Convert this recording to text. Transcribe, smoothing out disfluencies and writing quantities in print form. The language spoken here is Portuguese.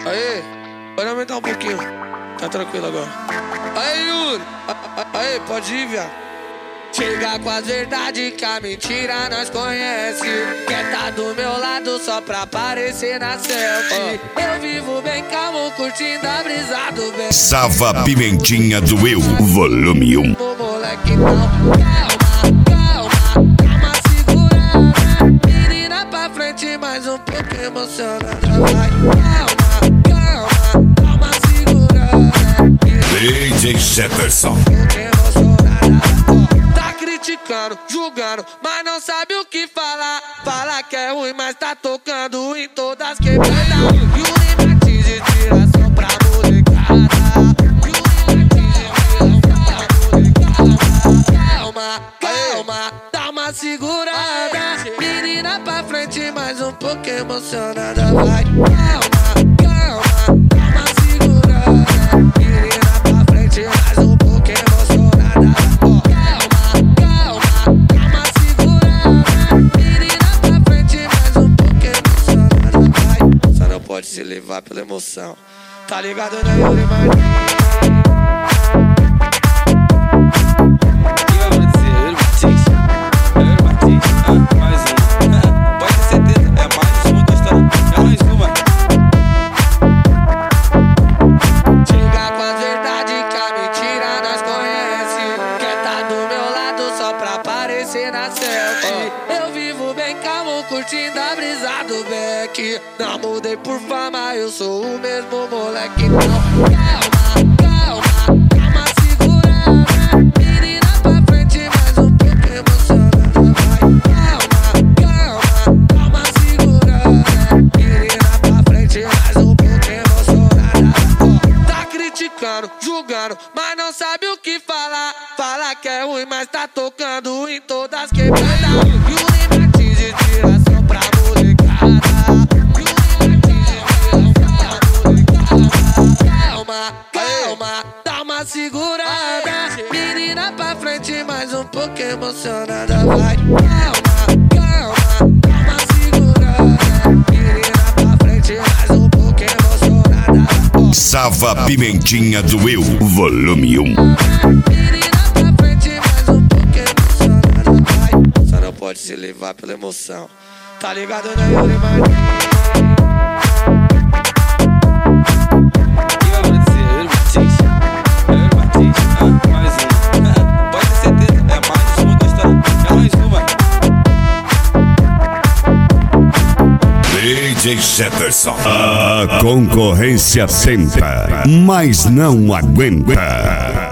Aê, pode aumentar um pouquinho. Tá tranquilo agora. Aê, Yuri. Aê, pode ir, viado. Chega com as verdades que a mentira nós conhece. Quer tá do meu lado só pra aparecer na selfie. Eu vivo bem calmo, curtindo a brisa do bem. Sava Pimentinha do Eu, volume 1. O moleque não, calma, segurada. Menina pra frente, mais um pouco emocionada. Vai, calma, segurada. DJ Jefferson. Tá criticando, julgando, mas não sabe o que falar. Fala que é ruim, mas tá tocando em todas as quebradas. E o limite de tiração pra molecada. Calma, dá uma segurada. Menina pra frente, mais um pouco emocionada. Vai, calma, dá uma segurada. Menina pra frente, mais um pouco emocionada. Calma, dá uma segurada. Menina pra frente, mais um pouco emocionada. Vai, só não pode se levar pela emoção. Tá ligado, né, Yuri? Na selfie. Eu vivo bem calmo, curtindo a brisa do beck. Não mudei por fama, eu sou o mesmo moleque. Calma, segurada. Menina pra frente, mais um pouco emocionada. Vai, calma, segurada. Menina pra frente, mais um pouco emocionada. Tá criticando, julgando, mas não sabe o que falar. Fala que é ruim, mas tá tocando em todas as quebradas. E o limite de tiração pra molecada. Calma, dá uma segurada. Menina pra frente, mais um pouco emocionada. Vai, calma, dá uma segurada. Menina pra frente, mais um pouco emocionada. Sava Pimentinha do Eu, volume 1. Pode se levar pela emoção. Tá ligado, né, Yuri? DJ Jefferson. A concorrência tenta, mas não aguenta.